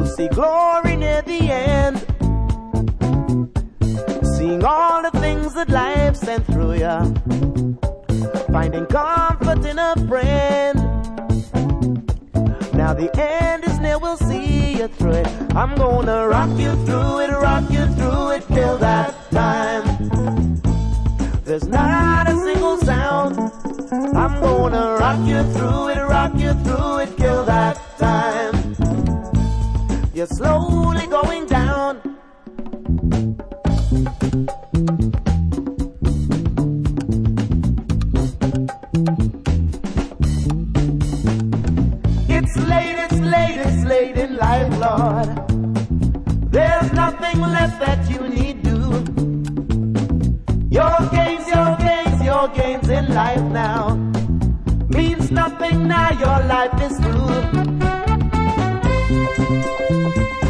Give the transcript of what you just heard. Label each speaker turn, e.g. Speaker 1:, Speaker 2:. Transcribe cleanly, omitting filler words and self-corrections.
Speaker 1: See glory near the end, seeing all the things that life sent through ya, finding comfort in a friend. Now the end is near, we'll see you through it. I'm gonna rock you through it till that time. There's not a single sound. I'm gonna rock you through it till that time. You're slowly going down. It's late in life, Lord. There's nothing left that you need do. Your games in life now means nothing now, your life is through.